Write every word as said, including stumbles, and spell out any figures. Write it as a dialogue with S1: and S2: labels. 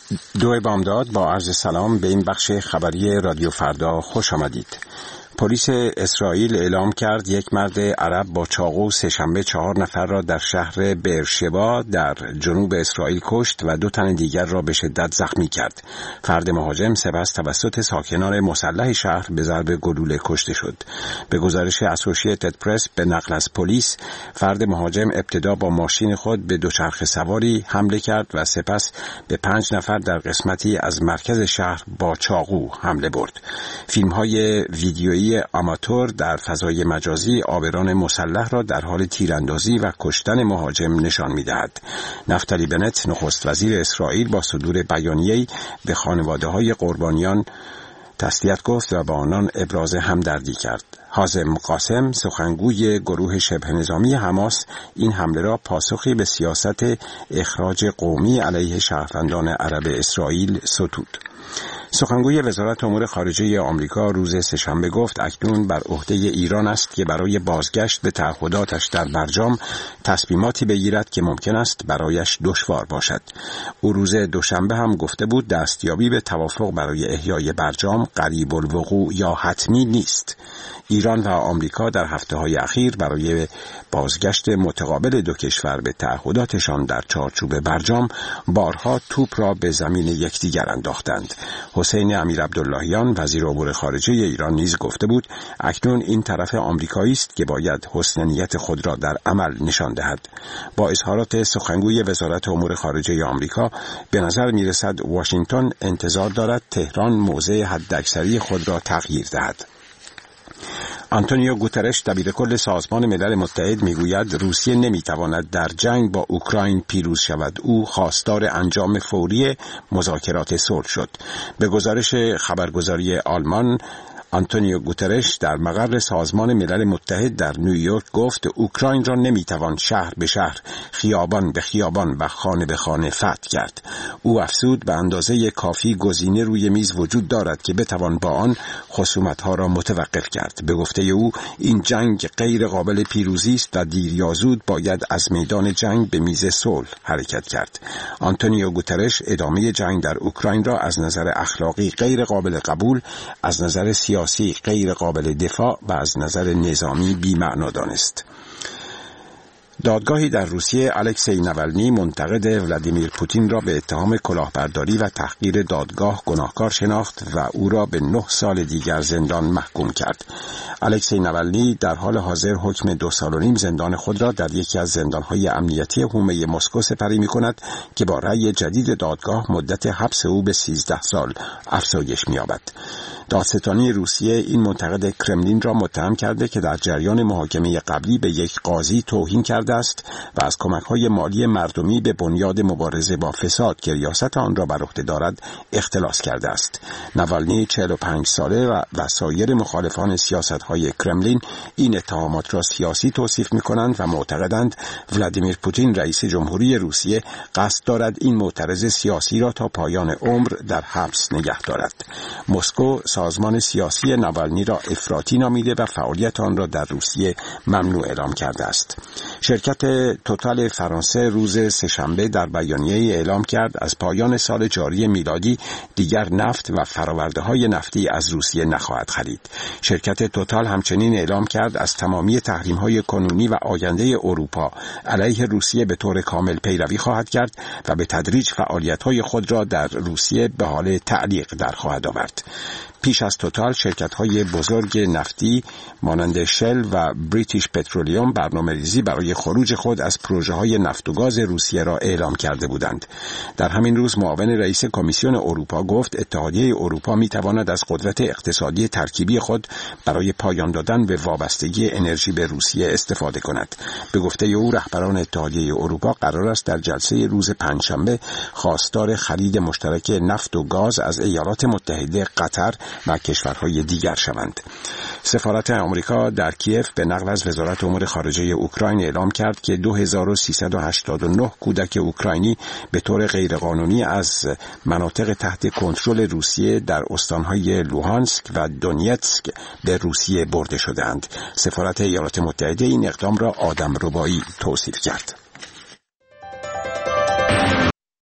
S1: دو بامداد با عرض سلام به این بخش خبری رادیو فردا خوش آمدید. پلیس اسرائیل اعلام کرد یک مرد عرب با چاقو سه‌شنبه چهار نفر را در شهر بئرشبا در جنوب اسرائیل کشت و دو تن دیگر را به شدت زخمی کرد. فرد مهاجم سپس توسط ساکنان مسلح شهر به ضرب گلوله کشته شد. به گزارش اسوسییتد پرس به نقل از پلیس، فرد مهاجم ابتدا با ماشین خود به دوچرخه سواری حمله کرد و سپس به پنج نفر در قسمتی از مرکز شهر با چاقو حمله برد. فیلم‌های ویدیویی آماتور در فضای مجازی عابران مسلح را در حال تیراندازی و کشتن مهاجم نشان می‌دهد. نفتالی بنت نخست وزیر اسرائیل با صدور بیانیه‌ای به خانواده‌های قربانیان تسلیت گفت و با آنان ابراز همدردی کرد. حازم قاسم سخنگوی گروه شبه نظامی حماس این حمله را پاسخی به سیاست اخراج قومی علیه شهروندان عرب اسرائیل ستود. سخنگوی وزارت امور خارجه آمریکا روز سه‌شنبه گفت اکنون بر عهده ایران است که برای بازگشت به تعهداتش در برجام تصمیماتی بگیرد که ممکن است برایش دشوار باشد. او روز دوشنبه هم گفته بود دستیابی به توافق برای احیای برجام قریب الوقوع یا حتمی نیست. ایران و آمریکا در هفته‌های اخیر برای بازگشت متقابل دو کشور به تعهداتشان در چارچوب برجام بارها توپ را به زمین یکدیگر انداختند. حسین امیر عبداللهیان وزیر امور خارجه ایران نیز گفته بود اکنون این طرف آمریکایی است که باید حسن نیت خود را در عمل نشان دهد. با اظهارات سخنگوی وزارت امور خارجه آمریکا به نظر می‌رسد واشنگتن انتظار دارد تهران موضع حداکثری خود را تغییر دهد. آنتونیو گوترش دبیرکل سازمان ملل متحد میگوید روسیه نمیتواند در جنگ با اوکراین پیروز شود. او خواستار انجام فوری مذاکرات صلح شد. به گزارش خبرگزاری آلمان، آنتونیو گوترش در مقر سازمان ملل متحد در نیویورک گفت اوکراین را نمیتوان شهر به شهر، خیابان به خیابان و خانه به خانه فتح کرد. او افزود به اندازه کافی گزینه روی میز وجود دارد که بتوان با آن خصومت‌ها را متوقف کرد. به گفته او این جنگ غیر قابل پیروزی است و دیر یا زود باید از میدان جنگ به میز صلح حرکت کرد. آنتونیو گوترش ادامه جنگ در اوکراین را از نظر اخلاقی غیر قابل قبول، از نظر سیاسی سیاسی غیر قابل دفاع و از نظر نظامی بی‌معنا دانست. دادگاهی در روسیه الکسی ناولنی منتقد ولادیمیر پوتین را به اتهام کلاهبرداری و تحقیر دادگاه گناهکار شناخت و او را به نه سال دیگر زندان محکوم کرد. الکسی ناولنی در حال حاضر حکم دو سال و نیم زندان خود را در یکی از زندانهای امنیتی حومه مسکو سپری می کند که با رأی جدید دادگاه مدت حبس او به سیزده سال افزایش می یابد. دادستانی روسیه این منتقد کرملین را متهم کرده که در جریان محاکمه قبلی به یک قاضی توهین کرده است و از کمک‌های مالی مردمی به بنیاد مبارزه با فساد که ریاست آن را بر عهده دارد اختلاس کرده است. ناولنی چهل و پنج ساله و, و سایر مخالفان سیاست‌های کرملین این اتهامات را سیاسی توصیف می‌کنند و معتقدند ولادیمیر پوتین رئیس جمهوری روسیه قصد دارد این معترض سیاسی را تا پایان عمر در حبس نگه دارد. مسکو سازمان سیاسی ناولنی را افراطی نامیده و فعالیت آن را در روسیه ممنوع اعلام کرده است. شرکت توتال فرانسه روز سه‌شنبه در بیانیه‌ای اعلام کرد از پایان سال جاری میلادی دیگر نفت و فرآورده‌های نفتی از روسیه نخواهد خرید. شرکت توتال همچنین اعلام کرد از تمامی تحریم‌های کنونی و آینده اروپا علیه روسیه به طور کامل پیروی خواهد کرد و به تدریج فعالیت‌های خود را در روسیه به حال تعلیق در خواهد آورد. پیش از توتال شرکت‌های بزرگ نفتی مانند شل و بریتیش پترولیوم برنامه‌ریزی برای خروج خود از پروژه‌های نفت و گاز روسیه را اعلام کرده بودند. در همین روز معاون رئیس کمیسیون اروپا گفت اتحادیه اروپا می‌تواند از قدرت اقتصادی ترکیبی خود برای پایان دادن به وابستگی انرژی به روسیه استفاده کند. به گفته او رهبران اتحادیه اروپا قرار است در جلسه روز پنجشنبه خواستار خرید مشترک نفت و گاز از ایالات متحده، قطر و کشورهای دیگر شوند. سفارت آمریکا در کیف به نقل از وزارت امور خارجه اوکراین اعلام کرد که دو هزار و سیصد و هشتاد و نه کودک اوکراینی به طور غیرقانونی از مناطق تحت کنترل روسیه در استانهای لوهانسک و دونیتسک به روسیه برده شدند. سفارت ایالات متحده این اقدام را آدمربایی توصیف کرد.